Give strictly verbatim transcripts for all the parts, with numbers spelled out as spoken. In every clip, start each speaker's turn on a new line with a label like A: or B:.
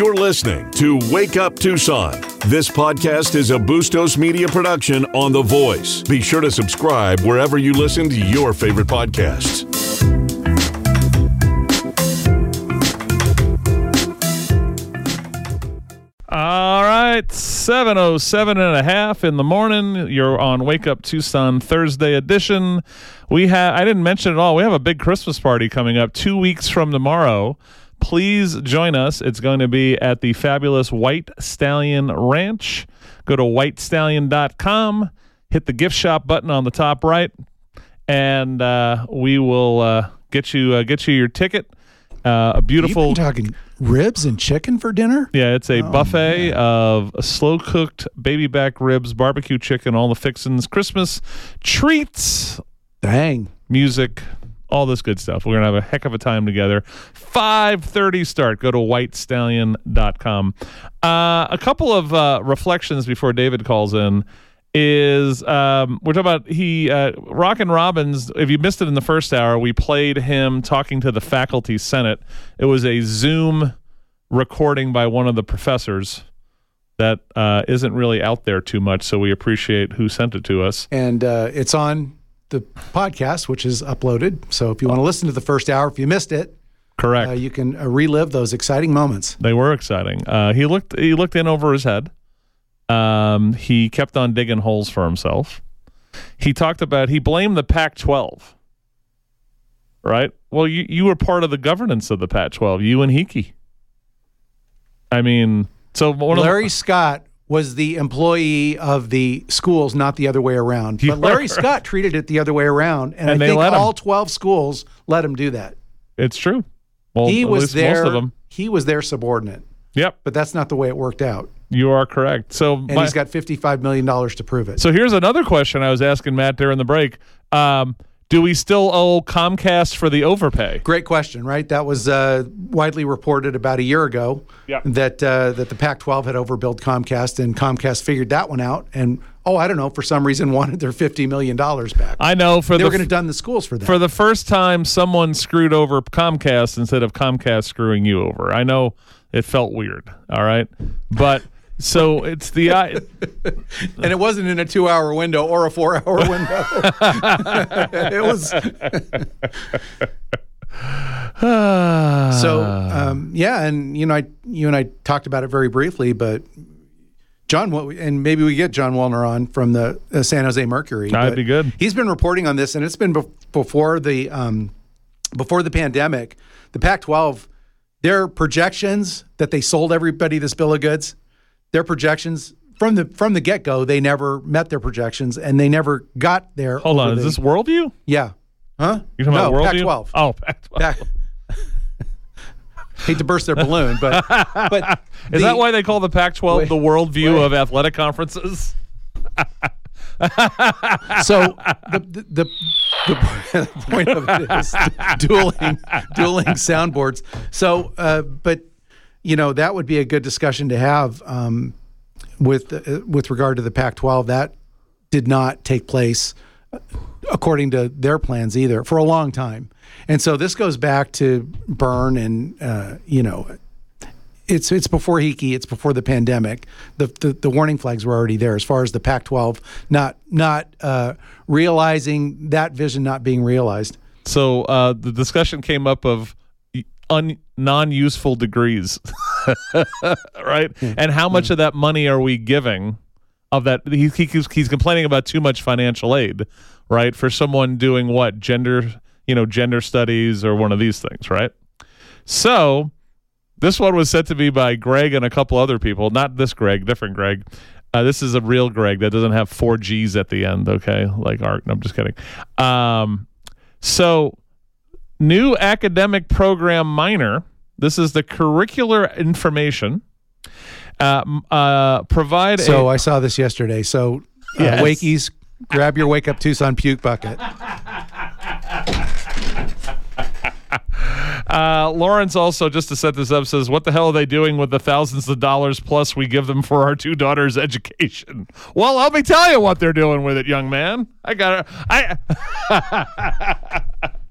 A: You're listening to Wake Up Tucson. This podcast is a Bustos Media production on The Voice. Be sure to subscribe wherever you listen to your favorite podcasts.
B: All right, seven oh seven and a half in the morning. You're on Wake Up Tucson Thursday edition. We have, I didn't mention it all, we have a big Christmas party coming up two weeks from tomorrow. Please join us. It's going to be at the fabulous White Stallion Ranch. Go to white stallion dot com, hit the gift shop button on the top right, and uh, we will uh, get you uh, get you your ticket. Uh, a beautiful.
C: You've been talking ribs and chicken for dinner?
B: Yeah, it's a
C: oh,
B: buffet
C: man.
B: of slow cooked baby back ribs, barbecue chicken, all the fixins, Christmas treats,
C: Dang.
B: music, all this good stuff. We're going to have a heck of a time together. five thirty start. Go to white stallion dot com. Uh, a couple of uh, reflections before David calls in is um, we're talking about he uh, Rockin' Robbins. If you missed it in the first hour, we played him talking to the faculty senate. It was a Zoom recording by one of the professors that uh, isn't really out there too much, so we appreciate who sent it to us.
C: And uh, it's on the podcast, which is uploaded. So if you want to listen to the first hour, if you missed it,
B: Correct.
C: Uh, you can uh, relive those exciting moments.
B: They were exciting. Uh, he looked he looked in over his head. Um, he kept on digging holes for himself. He talked about, he blamed the Pac twelve, right? Well, you, you were part of the governance of the Pac twelve, you and Hickey. I mean, so one
C: Larry
B: of the,
C: Scott was the employee of the schools, not the other way around.
B: You
C: But Larry
B: are-
C: Scott treated it the other way around, and,
B: And
C: I
B: they
C: think
B: let him.
C: all twelve schools let him do that.
B: It's true. Well,
C: he
B: at
C: was
B: least
C: their
B: most of them.
C: he was their subordinate,
B: Yep,
C: but that's not the way it worked out.
B: you are correct. So
C: And
B: my-
C: he's got fifty-five million dollars to prove it.
B: So here's another question I was asking Matt during the break. Um, do we still owe Comcast for the overpay?
C: Great question, right? That was uh, widely reported about a year ago
B: Yep.
C: that uh, that the Pac twelve had overbilled Comcast, and Comcast figured that one out. And oh, I don't know, for some reason wanted their fifty million dollars back.
B: I know for
C: they
B: the
C: were going to done the schools for that.
B: for the first time, someone screwed over Comcast instead of Comcast screwing you over. I know it felt weird. All right, but so it's the I.
C: and it wasn't in a two-hour window or a four-hour window. It was. So um, yeah, and you know, I, you and I talked about it very briefly, but John, and maybe we get John Wallner on from the uh, San Jose Mercury.
B: That'd
C: but
B: be good.
C: He's been reporting on this, and it's been be- before the um, before the pandemic. The Pac twelve, their projections that they sold everybody this bill of goods, their projections from the from the get go, they never met their projections, and they never got there.
B: Hold on,
C: over
B: is
C: the-
B: this Worldview?
C: Yeah. Huh?
B: You're talking
C: no,
B: about Worldview?
C: Pac twelve.
B: Oh, Pac twelve.
C: Pac- Hate to burst their balloon, but but
B: Is
C: the-
B: that why they call the Pac twelve
C: Wait,
B: the worldview
C: wait.
B: of athletic conferences?
C: So the the, the, the point of it is dueling dueling soundboards. So, uh, but you know that would be a good discussion to have um, with uh, with regard to the Pac twelve. That did not take place according to their plans either for a long time, and so this goes back to Byrne and uh, you know. It's it's before Hickey. It's before the pandemic. The, the the warning flags were already there as far as the Pac twelve not not uh, realizing that vision not being realized.
B: So uh, the discussion came up of un- non-useful degrees, right?
C: Yeah.
B: And how much of that money are we giving? Of that, he, he keeps, he's complaining about too much financial aid, right? For someone doing what, gender, you know, gender studies or one of these things, right? So. This one was sent to me by Greg and a couple other people. Not this Greg, different Greg. Uh, this is a real Greg that doesn't have four G's at the end, okay? Like Art. No, I'm just kidding. Um, so, new academic program minor. This is the curricular information. Uh, uh, provide
C: So
B: a...
C: I saw this yesterday. So uh,
B: Yes.
C: Wakies, grab your Wake Up Tucson puke bucket.
B: Uh, Lawrence also, just to set this up, says, what the hell are they doing with the thousands of dollars plus we give them for our two daughters' education? Well, let me tell you what they're doing with it, young man. I got it. I,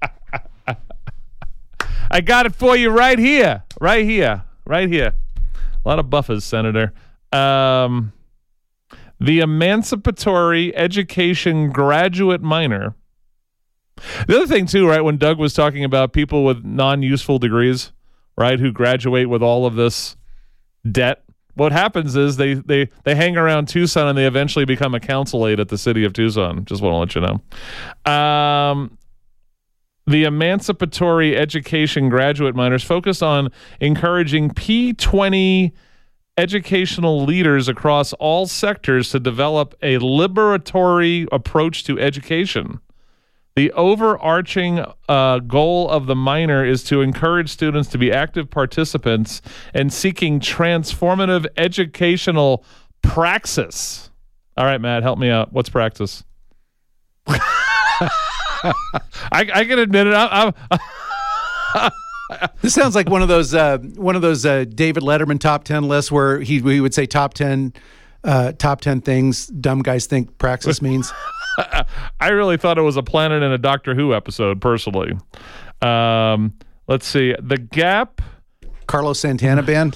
B: I got it for you right here. Right here. Right here. A lot of buffers, Senator. Um, the Emancipatory Education Graduate Minor. The other thing, too, right, when Doug was talking about people with non-useful degrees, right, who graduate with all of this debt, what happens is they, they, they hang around Tucson and they eventually become a council aide at the city of Tucson. Just want to let you know. Um, the Emancipatory Education Graduate Minors focus on encouraging P twenty educational leaders across all sectors to develop a liberatory approach to education. The overarching uh, goal of the minor is to encourage students to be active participants and seeking transformative educational praxis. All right, Matt, help me out. What's praxis? I, I can admit it. I'm, I'm
C: This sounds like one of those uh, one of those uh, David Letterman top ten lists where he he would say top ten uh, top ten things dumb guys think praxis means.
B: I really thought it was a Planet in a Doctor Who episode, personally. Um, let's see. The Gap.
C: Carlos Santana band.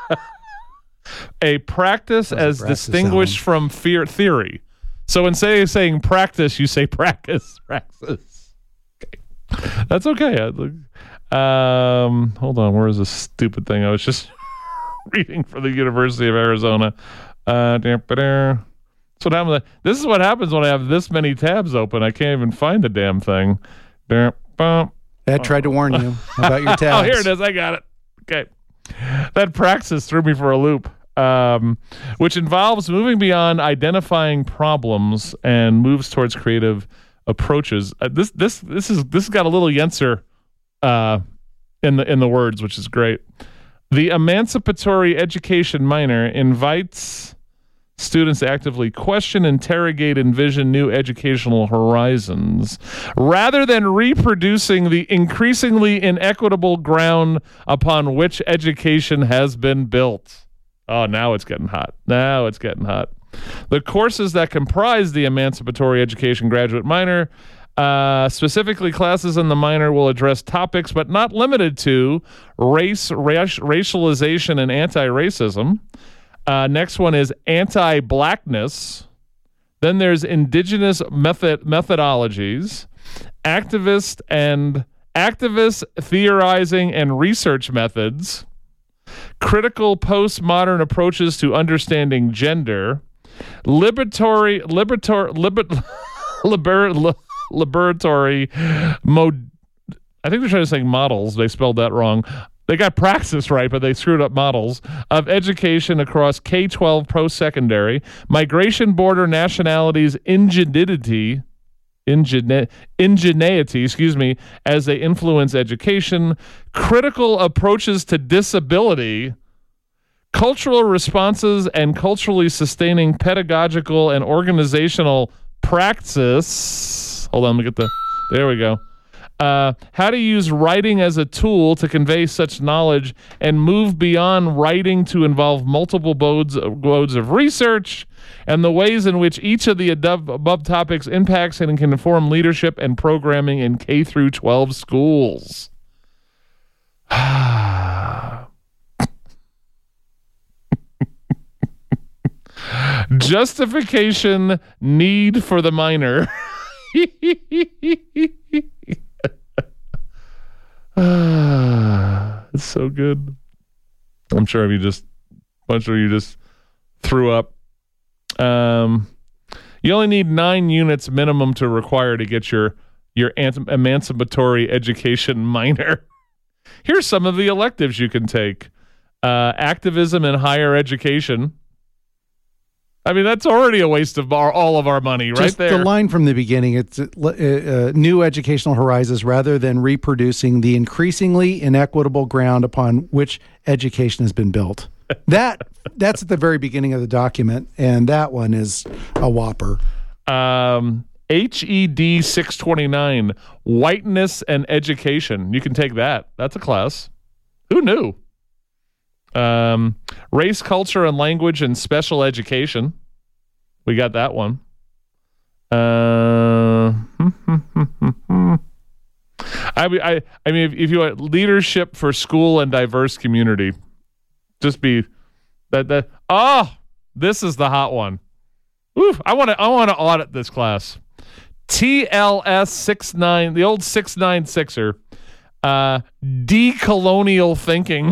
B: A practice as
C: a practice
B: distinguished from fear theory. So instead of saying practice, you say practice. Praxis. Okay. That's okay. Um, hold on. Where is this stupid thing? I was just reading for the University of Arizona. Uh, So now this is what happens when I have this many tabs open. I can't even find the damn thing.
C: I tried to warn you about your tabs.
B: Oh, here it is. I got it. Okay. That praxis threw me for a loop, um, which involves moving beyond identifying problems and moves towards creative approaches. Uh, this this this is this has got a little Yenser uh, in the in the words, which is great. The Emancipatory Education Minor invites students actively question, interrogate, envision new educational horizons, rather than reproducing the increasingly inequitable ground upon which education has been built. Oh, now it's getting hot. Now it's getting hot. The courses that comprise the Emancipatory Education Graduate Minor, uh, specifically classes in the minor, will address topics, but not limited to, race, raci- racialization, and anti-racism. Uh, next one is anti-blackness. Then there's indigenous method methodologies, activist and activist theorizing and research methods, critical postmodern approaches to understanding gender, liberatory liberatory liber, liber, li, liberatory mod. I think they're trying to say models. They spelled that wrong. They got praxis right, but they screwed up models of education across K twelve post-secondary, migration, border, nationalities, ingenuity, ingene, ingenuity, excuse me, as they influence education, critical approaches to disability, cultural responses, and culturally sustaining pedagogical and organizational praxis. Hold on, let me get the, there we go. Uh, how to use writing as a tool to convey such knowledge and move beyond writing to involve multiple modes, modes of research, and the ways in which each of the above, above topics impacts and can inform leadership and programming in K through twelve schools. Justification need for the minor. It's so good. I'm sure if you just, a bunch of you just threw up. Um, you only need nine units minimum to require to get your your emancipatory education minor. Here's some of the electives you can take: uh, activism in higher education. I mean, that's already a waste of our, all of our money, right
C: Just
B: there.
C: The line from the beginning, it's uh, uh, new educational horizons rather than reproducing the increasingly inequitable ground upon which education has been built. That That's at the very beginning of the document, and that one is a whopper.
B: Um, H E D six twenty-nine, whiteness and education. You can take that. That's a class. Who knew? Um, race, culture, and language and special education. We got that one. Uh, I, I, I mean, if, if you want leadership for school and diverse community, just be That that oh, this is the hot one. Ooh, I want to I want to audit this class. T L S sixty-nine, the old six nine sixer, uh, decolonial thinking.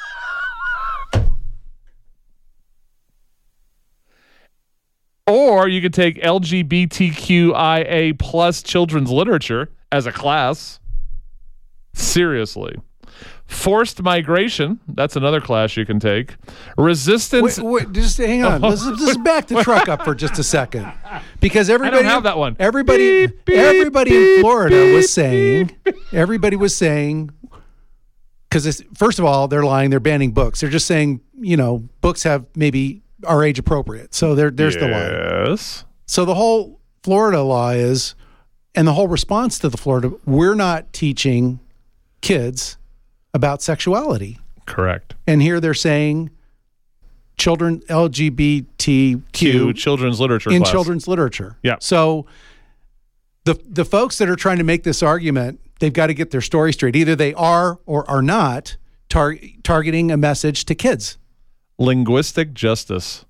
B: Or you could take L G B T Q I A plus children's literature as a class. Seriously. Forced migration, that's another class you can take. Resistance.
C: Wait, wait, just hang on. Let's just back the truck up for just a second, because everybody
B: I don't have that one.
C: Everybody,
B: Beep, beep,
C: everybody
B: beep,
C: in Florida
B: beep,
C: was saying. Everybody was saying, because first of all, they're lying. They're banning books. They're just saying, you know, books have maybe are age appropriate. So there, there's
B: yes.
C: the lie. Yes. So the whole Florida law is, and the whole response to the Florida, we're not teaching kids about sexuality.
B: Correct.
C: And here they're saying children L G B T Q
B: children's literature
C: in
B: class.
C: children's literature.
B: Yeah.
C: So the the folks that are trying to make this argument, they've got to get their story straight. Either they are or are not tar- targeting a message to kids.
B: Linguistic justice.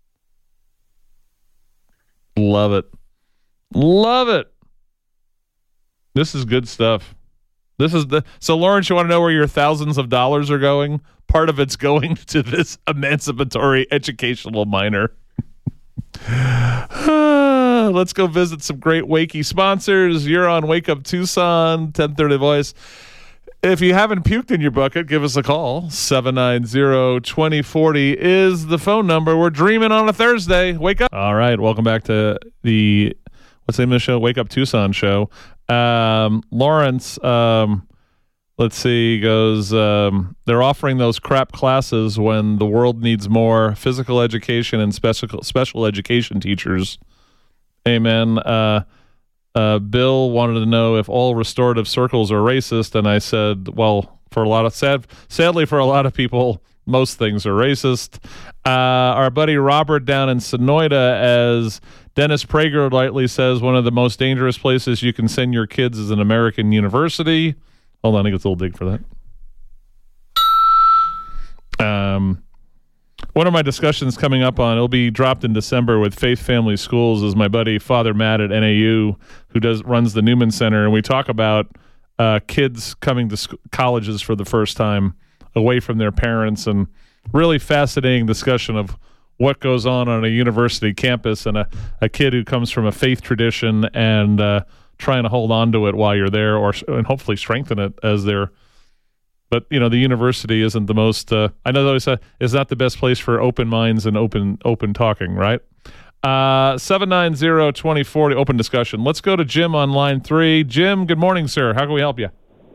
B: Love it. Love it. This is good stuff. This is the so Lawrence, you want to know where your thousands of dollars are going? Part of it's going to this emancipatory educational minor. uh, let's go visit some great Wakey sponsors. You're on Wake Up Tucson, ten thirty Voice. If you haven't puked in your bucket, give us a call. seven nine zero, two zero four zero is the phone number. We're dreaming on a Thursday. Wake up. All right. Welcome back to the, what's the name of the show? Wake Up Tucson show. Um, Lawrence, um, let's see, goes, um, they're offering those crap classes when the world needs more physical education and special special education teachers. Amen. Uh, uh, Bill wanted to know if all restorative circles are racist, and I said, well, for a lot of sad, sadly for a lot of people, most things are racist. Uh, our buddy Robert down in Sonoyta, as Dennis Prager lightly says, one of the most dangerous places you can send your kids is an American university. Hold on, I think it's a little dig for that. Um, one of my discussions coming up on, it'll be dropped in December with Faith Family Schools, is my buddy Father Matt at N A U, who does runs the Newman Center, and we talk about uh, kids coming to sc- colleges for the first time away from their parents, and really fascinating discussion of what goes on on a university campus, and a, a kid who comes from a faith tradition and uh, trying to hold on to it while you're there, or and hopefully strengthen it as they're. But you know, the university isn't the most. Uh, I know always uh, is not the best place for open minds and open open talking, right? Uh, seven nine zero twenty forty open discussion. Let's go to Jim on line three. Jim, good morning, sir. How can we help you?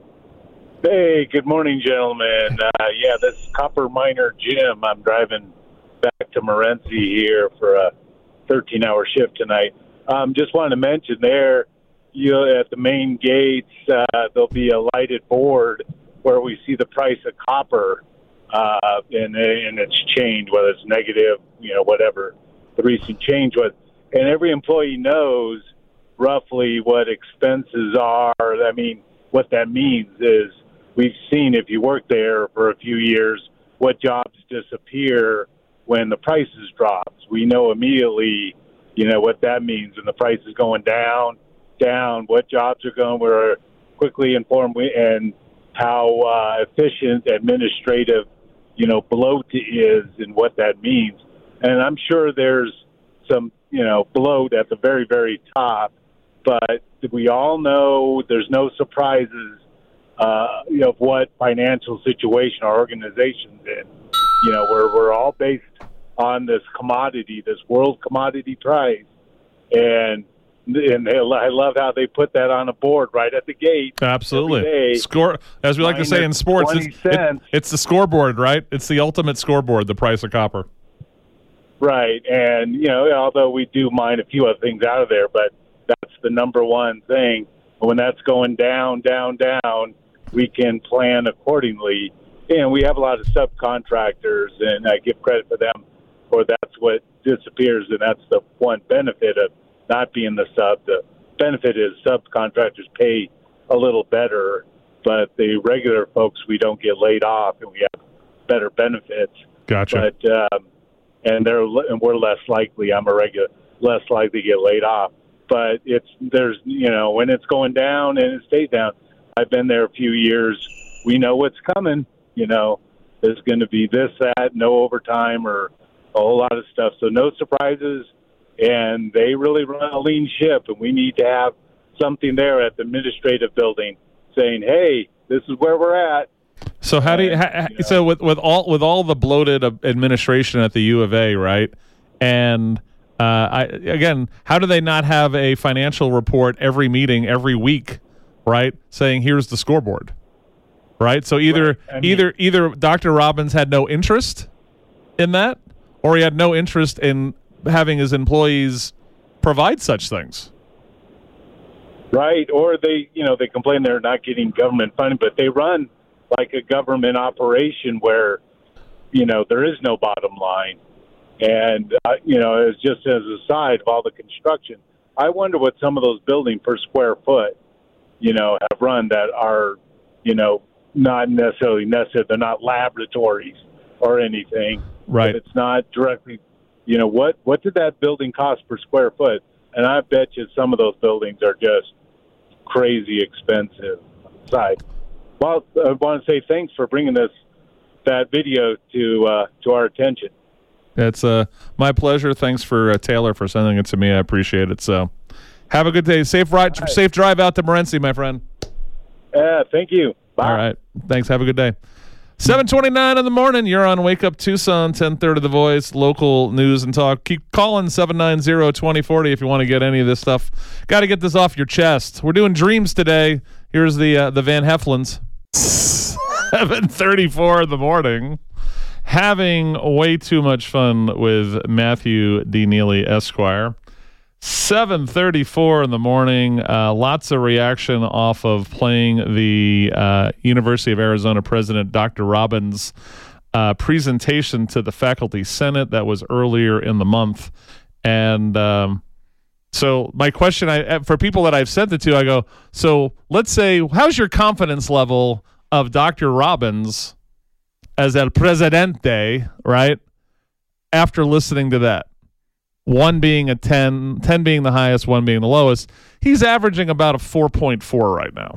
D: Hey, good morning, gentlemen. Uh, yeah, this is Copper Miner Jim. I'm driving back to Morenci here for a thirteen-hour shift tonight. Um, just wanted to mention there, you know, at the main gates, uh, there'll be a lighted board where we see the price of copper, uh, and, and it's changed, whether it's negative, you know, whatever the recent change was. And every employee knows roughly what expenses are. I mean, what that means is we've seen, if you work there for a few years, what jobs disappear when the prices drop. We know immediately, you know, what that means. When the price is going down, down, what jobs are going, we're quickly informed, and how uh, efficient administrative, you know, bloat is and what that means. And I'm sure there's some, you know, bloat at the very, very top, but we all know there's no surprises uh, you know, of what financial situation our organization's in. You know, we're, we're all based on this commodity, this world commodity price. And And they, I love how they put that on a board right at the gate.
B: Absolutely.
D: Day,
B: Score, as we like to say in sports, it's, it, it's the scoreboard, right? It's the ultimate scoreboard, the price of copper.
D: Right. And, you know, although we do mine a few other things out of there, but that's the number one thing. When that's going down, down, down, we can plan accordingly. And we have a lot of subcontractors, and I give credit for them, or that's what disappears, and that's the one benefit of not being the sub. The benefit is subcontractors pay a little better, but the regular folks, we don't get laid off, and we have better benefits.
B: Gotcha.
D: But um, and they're and we're less likely. I'm a regular less likely to get laid off. But it's there's you know when it's going down and it stays down. I've been there a few years. We know what's coming. You know, there's going to be this, that, no overtime, or a whole lot of stuff. So no surprises. And they really run a lean ship, and we need to have something there at the administrative building saying, "Hey, this is where we're at."
B: So how do you? How, you know, so with with all with all the bloated administration at the U of A, right? And uh, I again, how do they not have a financial report every meeting every week, right? Saying here's the scoreboard, right? So either
D: right. I mean,
B: either either Doctor Robbins had no interest in that, or he had no interest in having his employees provide such things.
D: Right. Or they, you know, they complain they're not getting government funding, but they run like a government operation where, you know, there is no bottom line. And, uh, you know, it's just as a side of all the construction, I wonder what some of those buildings per square foot, you know, have run that are, you know, not necessarily necessary. They're not laboratories or anything.
B: Right.
D: It's not directly. You know, what, what did that building cost per square foot? And I bet you some of those buildings are just crazy expensive. Side. Well, I want to say thanks for bringing this that video to uh, to our attention.
B: It's uh, my pleasure. Thanks for uh, Taylor for sending it to me. I appreciate it. So have a good day. Safe ride, right. Safe drive out to Morenci, my friend.
D: Yeah, thank you. Bye.
B: All right. Thanks. Have a good day. seven twenty-nine in the morning. You're on Wake Up Tucson, ten thirty The Voice, local news and talk. Keep calling seven nine zero, two zero four zero if you want to get any of this stuff. Got to get this off your chest. We're doing dreams today. Here's the uh, the Van Heflins. seven thirty-four in the morning. Having way too much fun with Matthew D. Neely, Esquire. seven thirty-four in the morning. Uh, lots of reaction off of playing the uh, University of Arizona president, Doctor Robbins' uh, presentation to the faculty senate. That was earlier in the month. And um, so my question I, for people that I've sent it to, I go, so let's say, how's your confidence level of Doctor Robbins as El Presidente, right, after listening to that? One being a ten, ten being the highest, one being the lowest. He's averaging about a four point four right now.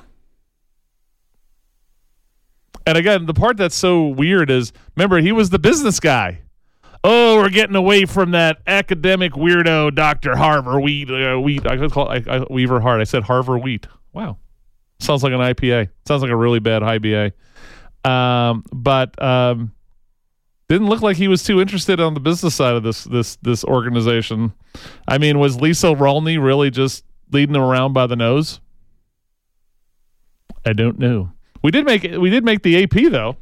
B: And again, the part that's so weird is, remember, he was the business guy. Oh, we're getting away from that academic weirdo Doctor Harvard Wheat. Uh, wheat. I could call I, I, Weaver Hart. I said Harvard Wheat. Wow. Sounds like an I P A. Sounds like a really bad I B A. Um, but um, didn't look like he was too interested on the business side of this this this organization. I mean, was Lisa Rolney really just leading him around by the nose? I don't know. We did make we did make the A P though.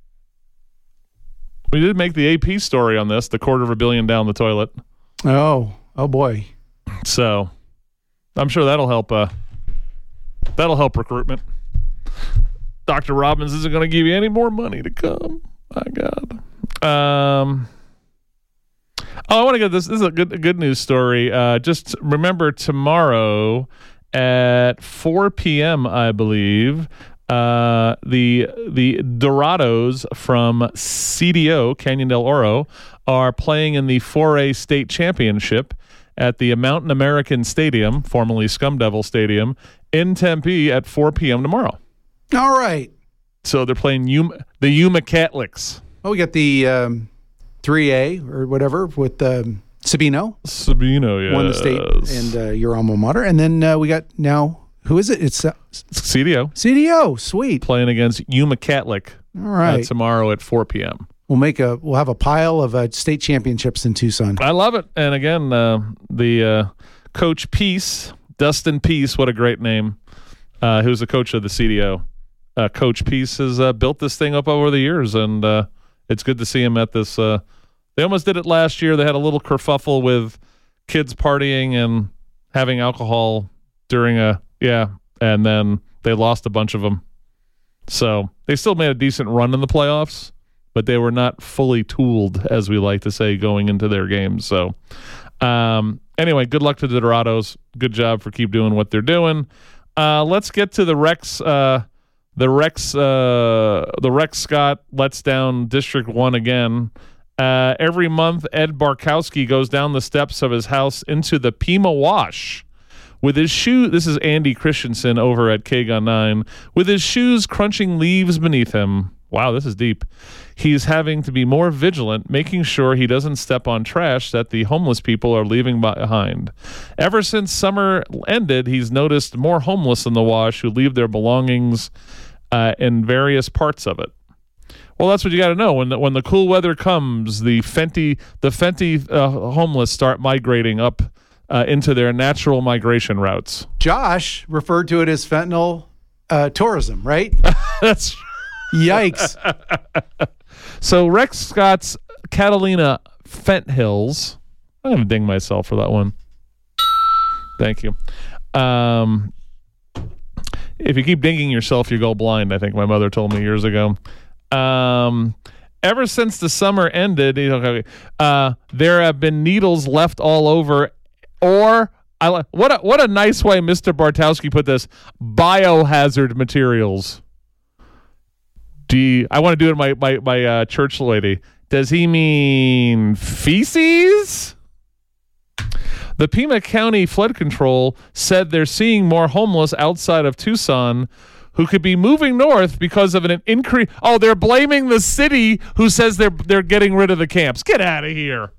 B: We did make the A P story on this, the quarter of a billion down the toilet.
C: Oh, oh boy. So
B: I'm sure that'll help. Uh, that'll help recruitment. Doctor Robbins isn't going to give you any more money to come. My God. Um. Oh, I want to get this. This is a good, a good news story. Uh, just remember tomorrow at four p.m., I believe. Uh, the the Dorados from C D O, Canyon del Oro, are playing in the four A state championship at the Mountain American Stadium, formerly Scum Devil Stadium, in Tempe at four p.m. tomorrow.
C: All right.
B: So they're playing Yuma, the Yuma Catholics.
C: Oh, we got the um, three A or whatever with um, Sabino.
B: Sabino, yes.
C: Won the state and uh, your alma mater. And then uh, we got now... Who is it? It's uh,
B: C D O.
C: C D O, sweet.
B: Playing against Yuma Catholic.
C: All right.
B: Uh, tomorrow at four p.m.
C: We'll make a. We'll have a pile of uh, state championships in Tucson.
B: I love it. And again, uh, the uh, Coach Peace, Dustin Peace, what a great name. Uh, who's the coach of the C D O? Uh, Coach Peace has uh, built this thing up over the years, and uh, it's good to see him at this. Uh, they almost did it last year. They had a little kerfuffle with kids partying and having alcohol during a. Yeah, and then they lost a bunch of them. So they still made a decent run in the playoffs, but they were not fully tooled, as we like to say, going into their games. So um, anyway, good luck to the Dorados. Good job for keep doing what they're doing. Uh, let's get to the Rex, uh, the Rex, uh, the Rex Scott lets down District One again Uh, every month, Ed Barkowski goes down the steps of his house into the Pima Wash with his shoe. This is Andy Christensen over at K G U N nine. With his shoes crunching leaves beneath him. Wow, this is deep. He's having to be more vigilant, making sure he doesn't step on trash that the homeless people are leaving behind. Ever since summer ended, he's noticed more homeless in the wash who leave their belongings uh, in various parts of it. Well, that's what you got to know. When the, when the cool weather comes, the Fenty the Fenty uh, homeless start migrating up uh, into their natural migration routes.
C: Josh referred to it as fentanyl uh, tourism, right?
B: That's
C: Yikes.
B: So Rex Scott's Catalina Fent Hills. I'm going to ding myself for that one. Thank you. Um, if you keep dinging yourself, you go blind, I think my mother told me years ago. Um, ever since the summer ended, uh, there have been needles left all over, or I li- what a, what a nice way Mister Bartowski put this, biohazard materials. Do you, I want to do it my my, my uh, church lady. Does he mean feces? The Pima County Flood Control said they're seeing more homeless outside of Tucson who could be moving north because of an increase. Oh, they're blaming the city who says they're they're getting rid of the camps. Get out of here.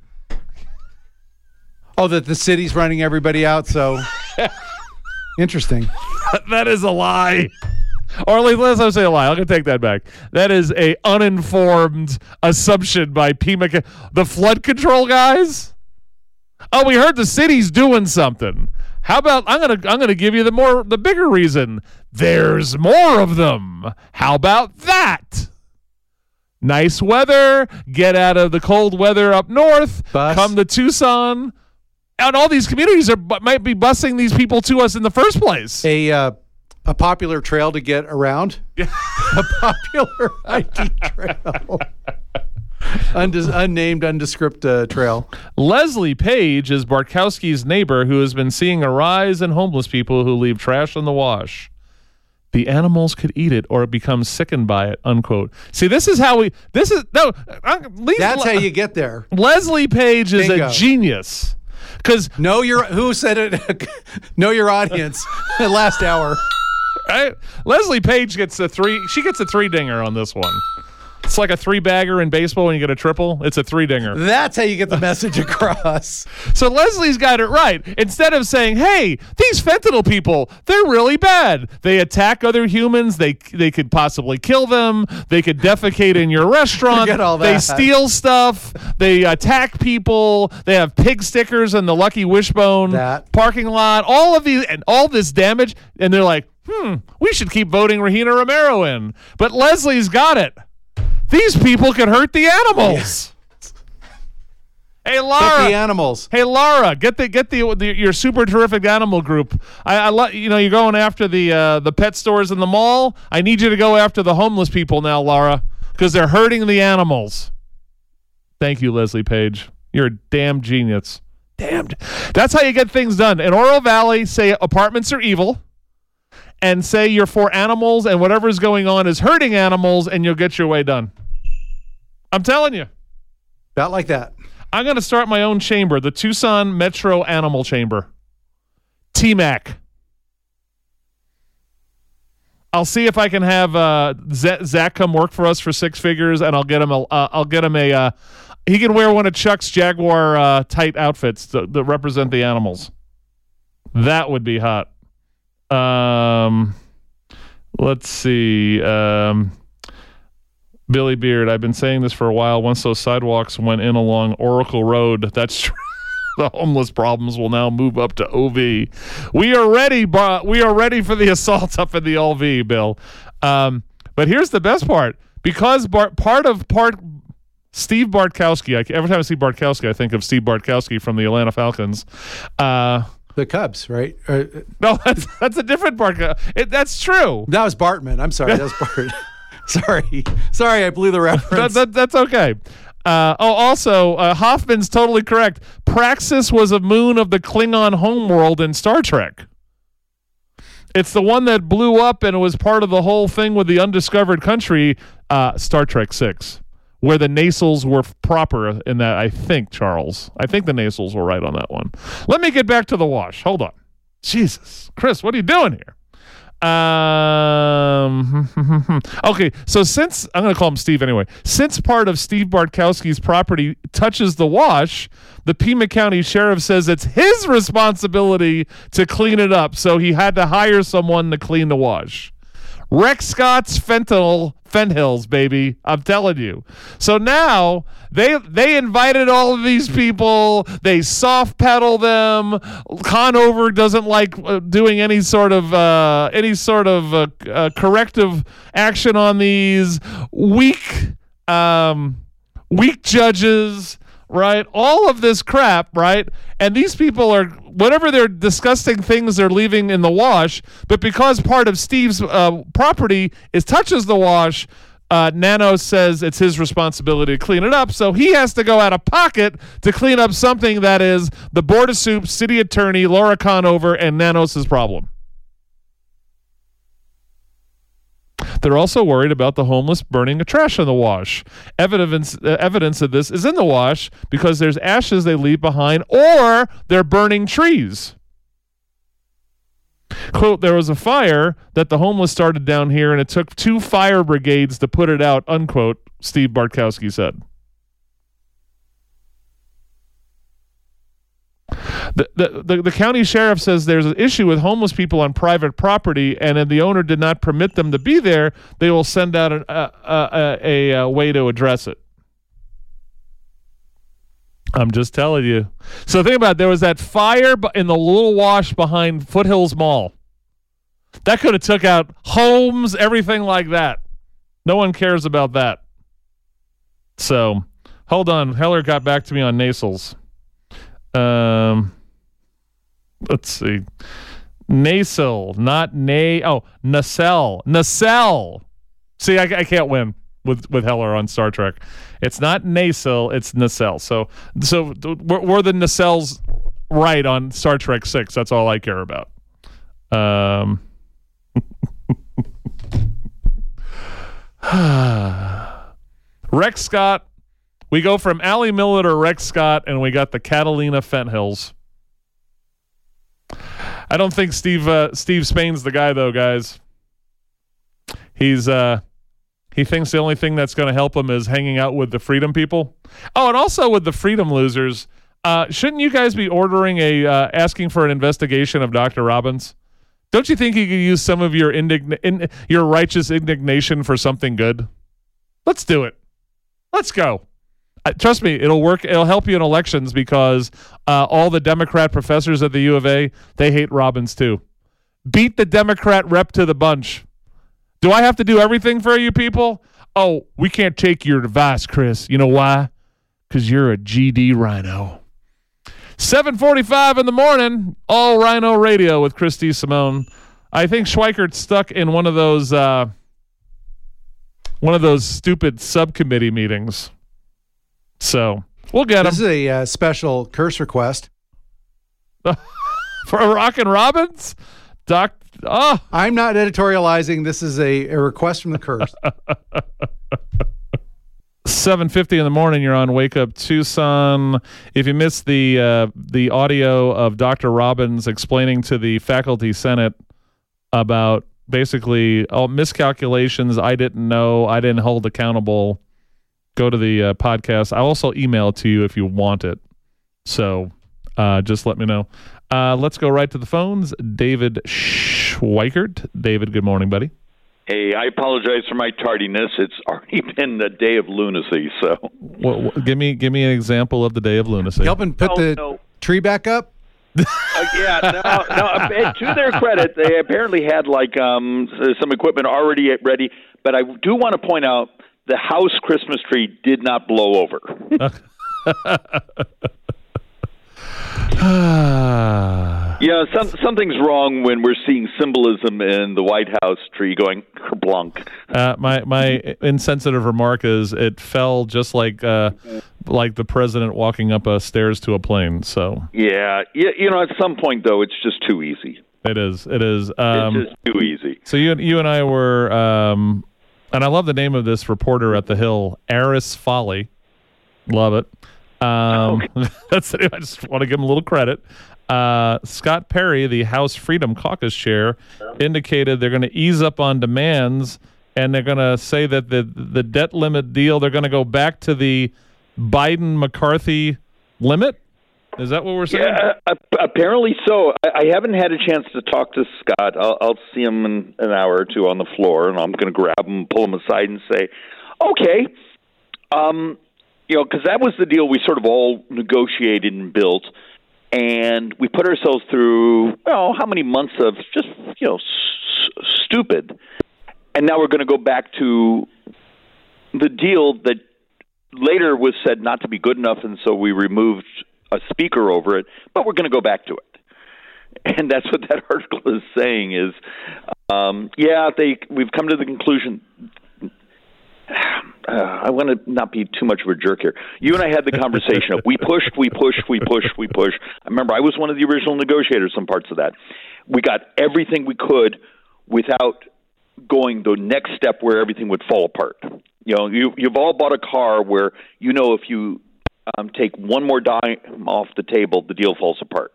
C: Oh, that the city's running everybody out, so interesting.
B: That is a lie. Or at least let's not say a lie. I'm going to take that back. That is a uninformed assumption by Pima, the flood control guys. Oh, we heard the city's doing something. How about I'm going to I'm going to give you the more the bigger reason. There's more of them. How about that? Nice weather. Get out of the cold weather up north.
C: Bus. Come
B: to Tucson. And all these communities are might be busing these people to us in the first place.
C: A uh, a popular trail to get around. A popular hiking trail. Undis- unnamed, undescript uh, trail.
B: Leslie Page is Barkowski's neighbor who has been seeing a rise in homeless people who leave trash in the wash. The animals could eat it or become sickened by it, unquote. See, this is how we, this is, no. Uh,
C: That's how you get there.
B: Leslie Page is
C: Bingo.
B: a genius. Because
C: know your, who said it? Know your audience. Last hour.
B: Right? Leslie Page gets a three, she gets a three dinger on this one. It's like a three-bagger in baseball when you get a triple. It's a three-dinger.
C: That's how you get the message across.
B: So Leslie's got it right. Instead of saying, hey, these fentanyl people, they're really bad. They attack other humans. They they could possibly kill them. They could defecate in your restaurant.
C: Forget all that.
B: They steal stuff. They attack people. They have pig stickers in the Lucky Wishbone
C: that.
B: parking lot. All of these and all this damage. And they're like, hmm, we should keep voting Regina Romero in. But Leslie's got it. These people could hurt the animals. Yeah. Hey, Laura.
C: Hurt the animals.
B: Hey, Laura, get the get the, the your super terrific animal group. I, I lo- you know you're going after the uh, the pet stores in the mall. I need you to go after the homeless people now, Laura, because they're hurting the animals. Thank you, Leslie Page. You're a damn genius. Damned. That's how you get things done. In Oro Valley, say apartments are evil. And say you're for animals and whatever's going on is hurting animals and you'll get your way done. I'm telling you.
C: About like that.
B: I'm going to start my own chamber, the Tucson Metro Animal Chamber. T MAC. I'll see if I can have uh, Zach come work for us for six figures, and I'll get him a. Uh, I'll get him a. Uh, he can wear one of Chuck's Jaguar uh, tight outfits that, that represent the animals. That would be hot. Um, let's see. Um, Billy Beard, I've been saying this for a while. Once those sidewalks went in along Oracle Road, that's true. The homeless problems will now move up to O V. We are ready, but we are ready for the assault up in the O V, Bill. Um, but here's the best part. Because Bart, part of part Steve Bartkowski, I, every time I see Bartkowski, I think of Steve Bartkowski from the Atlanta Falcons. Uh,
C: The Cubs, right? Uh,
B: no, that's, that's a different Bart. It, that's true.
C: That was Bartman. I'm sorry. That was Bart. sorry. Sorry, I blew the reference.
B: That, that, that's okay. Uh, oh, also, uh, Hoffman's totally correct. Praxis was a moon of the Klingon homeworld in Star Trek. It's the one that blew up and was part of the whole thing with the undiscovered country, uh, Star Trek six. where the nasals were proper in that, I think, Charles. I think the nasals were right on that one. Let me get back to the wash. Hold on. Jesus. Chris, what are you doing here? Um. Okay, so since I'm going to call him Steve anyway. Since part of Steve Bartkowski's property touches the wash, the Pima County Sheriff says it's his responsibility to clean it up. So he had to hire someone to clean the wash. Rex Scott's fentanyl, fenthills, baby. I'm telling you. So now they they invited all of these people. They soft pedal them. Conover doesn't like uh, doing any sort of uh, any sort of uh, uh, corrective action on these weak um, weak judges. Right, all of this crap, right? And these people are, whatever they're disgusting things they're leaving in the wash, but because part of Steve's uh, property is touches the wash, uh, Nano says it's his responsibility to clean it up. So he has to go out of pocket to clean up something that is the Board of Soup, City Attorney Laura Conover, and Nanos' problem. They're also worried about the homeless burning the trash in the wash. Evidence uh, evidence of this is in the wash because there's ashes they leave behind, or they're burning trees. Quote, there was a fire that the homeless started down here, and it took two fire brigades to put it out, unquote, Steve Bartkowski said. The, the, the, the county sheriff says there's an issue with homeless people on private property, and if the owner did not permit them to be there, they will send out an, uh, uh, a, a, a way to address it. I'm just telling you. So think about it. There was that fire in the little wash behind Foothills Mall. That could have took out homes, everything like that. No one cares about that. So hold on. Heller got back to me on nasals. Um, let's see. Nasal, not na. Oh, nacelle, nacelle. See, I, I can't win with with Heller on Star Trek. It's not nasal, it's nacelle. So, so we're, we're the nacelles right on Star Trek six. That's all I care about. Um. Rex Scott. We go from Allie Miller to Rex Scott, and we got the Catalina Fenthills. I don't think Steve uh, Steve Spain's the guy, though, guys. He's uh, he thinks the only thing that's going to help him is hanging out with the Freedom people. Oh, and also with the Freedom losers. Uh, shouldn't you guys be ordering a uh, asking for an investigation of Doctor Robbins? Don't you think you could use some of your indign- in, your righteous indignation for something good? Let's do it. Let's go. Uh, trust me, it'll work. It'll help you in elections because uh, all the Democrat professors at the U of A, they hate Robbins too. Beat the Democrat rep to the bunch. Do I have to do everything for you people? Oh, we can't take your advice, Chris. You know why? Because you're a G D rhino. seven forty-five in the morning, all Rhino Radio with Christy Simone. I think Schweikert's stuck in one of those uh, one of those stupid subcommittee meetings. So we'll get him.
C: This is a uh, special curse request
B: for Rockin' Robbins. Doc, oh,
C: I'm not editorializing. This is a, a request from the curse.
B: seven fifty in the morning. You're on Wake Up Tucson. If you missed the uh, the audio of Doctor Robbins explaining to the faculty senate about basically all miscalculations, I didn't know, I didn't hold accountable. Go to the uh, podcast. I'll also email it to you if you want it. So uh, just let me know. Uh, let's go right to the phones. David Schweikert. David, good morning, buddy.
E: Hey, I apologize for my tardiness. It's already been a day of lunacy. So,
B: what, what, give me give me an example of the day of lunacy.
C: Helping put
E: no,
C: the
E: no.
C: tree back up.
E: uh, yeah, no, no. To their credit, they apparently had like um, some equipment already ready. But I do want to point out the house Christmas tree did not blow over. Yeah, some, something's wrong when we're seeing symbolism in the White House tree going kerplunk.
B: Uh, my my insensitive remark is it fell just like uh, like the president walking up a stairs to a plane. So
E: yeah, you, you know, at some point though, it's just too easy.
B: It is. It is. Um,
E: it's just too easy.
B: So you you and I were um, And I love the name of this reporter at the Hill, Aris Folly. Love it. Um, okay. That's it. I just want to give him a little credit. Uh, Scott Perry, the House Freedom Caucus chair, indicated they're going to ease up on demands, and they're going to say that the the debt limit deal, they're going to go back to the Biden-McCarthy limit. Is that what we're saying?
E: Yeah, uh, apparently so. I, I haven't had a chance to talk to Scott. I'll, I'll see him in an hour or two on the floor, and I'm going to grab him, pull him aside, and say, okay, um, you know, because that was the deal we sort of all negotiated and built. And we put ourselves through, well, how many months of just, you know, s- stupid. And now we're going to go back to the deal that later was said not to be good enough, and so we removed a speaker over it, but we're going to go back to it. And that's what that article is saying is, um, yeah, they we've come to the conclusion. Uh, I want to not be too much of a jerk here. You and I had the conversation of we pushed, we pushed, we pushed, we pushed. I remember I was one of the original negotiators on parts of that. We got everything we could without going the next step where everything would fall apart. You know, you, you've all bought a car where you know if you um, take one more dime off the table, the deal falls apart.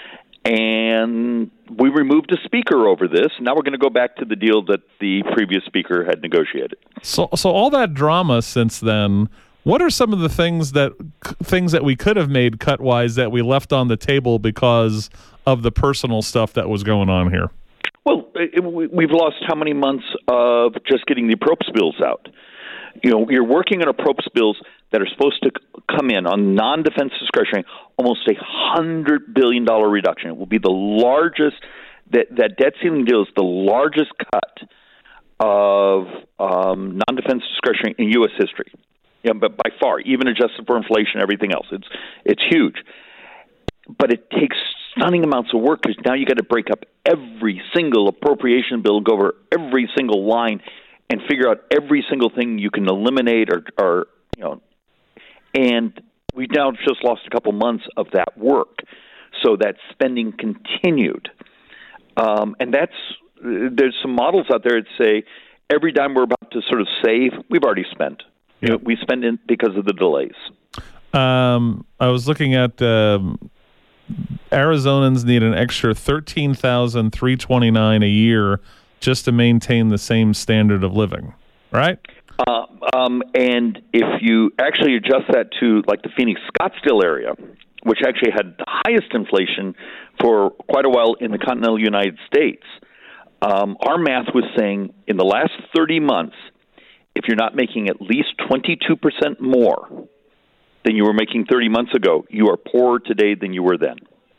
E: And we removed a speaker over this. Now we're going to go back to the deal that the previous speaker had negotiated.
B: So, so all that drama since then. What are some of the things that things that we could have made cut-wise that we left on the table because of the personal stuff that was going on here?
E: Well, it, we've lost how many months of just getting the appropriations bills out? You know, you're working on appropriations bills that are supposed to come in on non-defense discretionary, almost a hundred billion dollar reduction. It will be the largest. That that debt ceiling deal is the largest cut of um, non-defense discretionary in U S history. Yeah, but by far, even adjusted for inflation and everything else, it's it's huge. But it takes stunning amounts of work because now you got to break up every single appropriation bill, go over every single line, and figure out every single thing you can eliminate or, or you know. And we've now just lost a couple months of that work, so that spending continued. Um, and that's there's some models out there that say every dime we're about to sort of save, we've already spent. Yep. You know, we spend it because of the delays.
B: Um, I was looking at um, Arizonans need an extra thirteen thousand three hundred twenty-nine dollars a year just to maintain the same standard of living, right?
E: Uh, um, and if you actually adjust that to like the Phoenix Scottsdale area, which actually had the highest inflation for quite a while in the continental United States, um, our math was saying in the last thirty months, if you're not making at least twenty-two percent more than you were making thirty months ago, you are poorer today than you were then.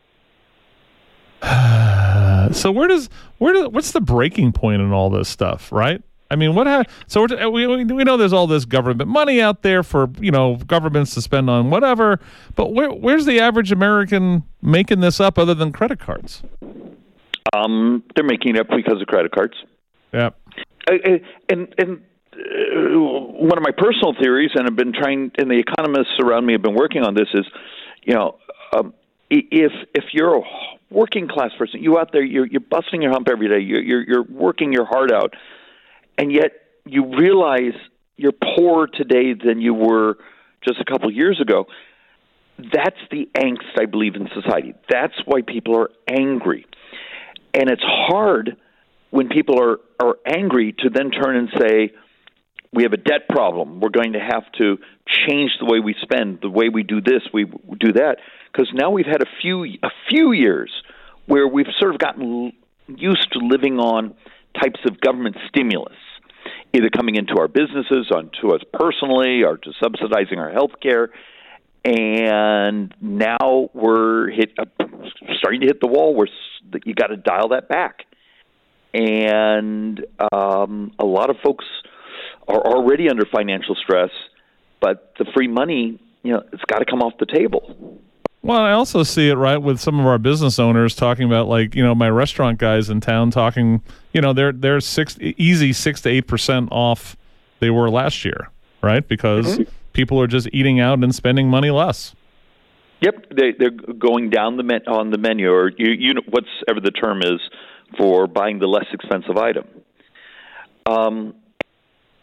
B: So where does where does what's the breaking point in all this stuff, right? I mean, what? Ha- so we're, we we know there's all this government money out there for you know governments to spend on whatever, but where where's the average American making this up other than credit cards?
E: Um, they're making it up because of credit cards.
B: Yeah,
E: and and. and Uh, one of my personal theories, and I've been trying, and the economists around me have been working on this, is, you know, um, if if you're a working class person, you out there, you're you're busting your hump every day, you're you're, you're working your heart out, and yet you realize you're poorer today than you were just a couple years ago. That's the angst, I believe, in society. That's why people are angry, and it's hard when people are are angry to then turn and say, we have a debt problem. We're going to have to change the way we spend, the way we do this, we do that, because now we've had a few a few years where we've sort of gotten used to living on types of government stimulus, either coming into our businesses, onto us personally, or to subsidizing our health care, and now we're hit uh, starting to hit the wall where you got to dial that back, and um, a lot of folks are already under financial stress, but the free money, you know, it's got to come off the table.
B: Well, I also see it, right, with some of our business owners talking about, like, you know, my restaurant guys in town talking, you know, they're they're six easy six to eight percent off they were last year, right? Because mm-hmm. people are just eating out and spending money less.
E: Yep, they they're going down the men, on the menu, or you you know whatever the term is for buying the less expensive item. Um.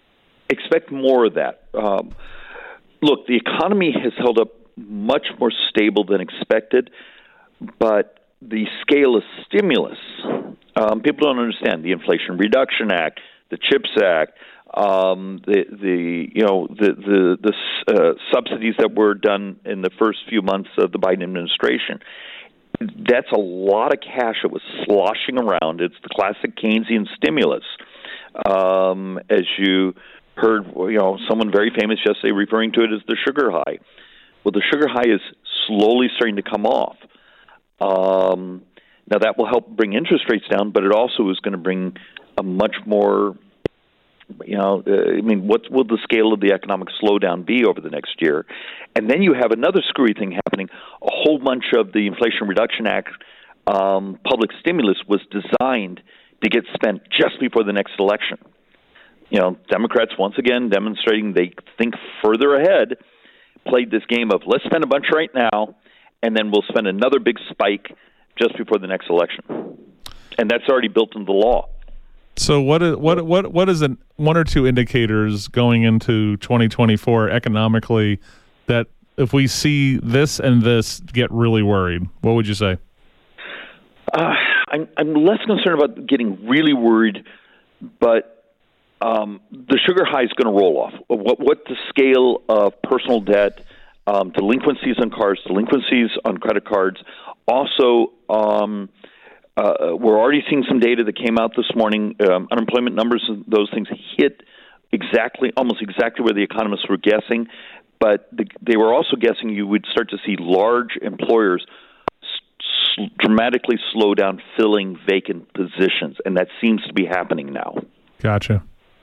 E: expect more of that. Um, look, the economy has held up much more stable than expected, but the scale of stimulus, um, people don't understand. The Inflation Reduction Act, the CHIPS Act, um, the the you know the the, the uh, subsidies that were done in the first few months of the Biden administration. That's a lot of cash that was sloshing around. It's the classic Keynesian stimulus. Um, as you heard, you know, someone very famous yesterday referring to it as the sugar high. Well, the sugar high is slowly starting to come off. Um, now, that will help bring interest rates down, but it also is going to bring a much more, you know, uh, I mean, what will the scale of the economic slowdown be over the next year? And then you have another screwy thing happening. A whole bunch of the Inflation Reduction Act um, public stimulus was designed to get spent just before the next election. You know, Democrats, once again, demonstrating they think further ahead, played this game of let's spend a bunch right now, and then we'll spend another big spike just before the next election. And that's already built into the law.
B: So what is what what what is an one or two indicators going into twenty twenty-four economically that if we see this and this get really worried? What would you say?
E: Uh, I'm I'm less concerned about getting really worried, but um, the sugar high is going to roll off. What what the scale of personal debt, um, delinquencies on cars, delinquencies on credit cards, also. Um, Uh, we're already seeing some data that came out this morning. Um, unemployment numbers, those things hit exactly, almost exactly where the economists were guessing. But the, they were also guessing you would start to see large employers s- dramatically slow down filling vacant positions, and that seems to be happening now.
B: Gotcha.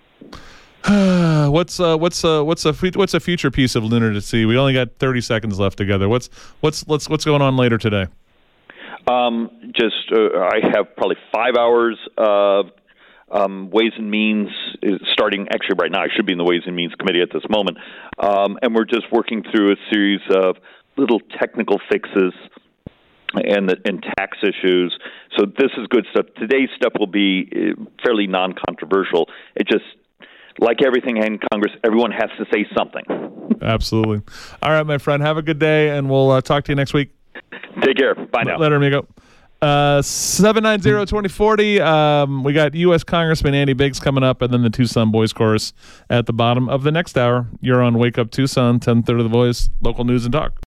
B: what's uh, what's uh, what's a what's a future piece of lunacy? We only got thirty seconds left together. What's what's what's what's going on later today?
E: Um, just, uh, I have probably five hours of um, Ways and Means starting, actually right now, I should be in the Ways and Means Committee at this moment, um, and we're just working through a series of little technical fixes and, the, and tax issues. So this is good stuff. Today's stuff will be fairly non-controversial. It just, like everything in Congress, everyone has to say something.
B: Absolutely. All right, my friend, have a good day, and we'll uh, talk to you next week.
E: Take care. Bye now.
B: Later, amigo. Uh, seven nine zero, two zero four zero. Um, we got U S Congressman Andy Biggs coming up, and then the Tucson Boys Chorus at the bottom of the next hour. You're on Wake Up Tucson, ten thirty The Voice, local news and talk.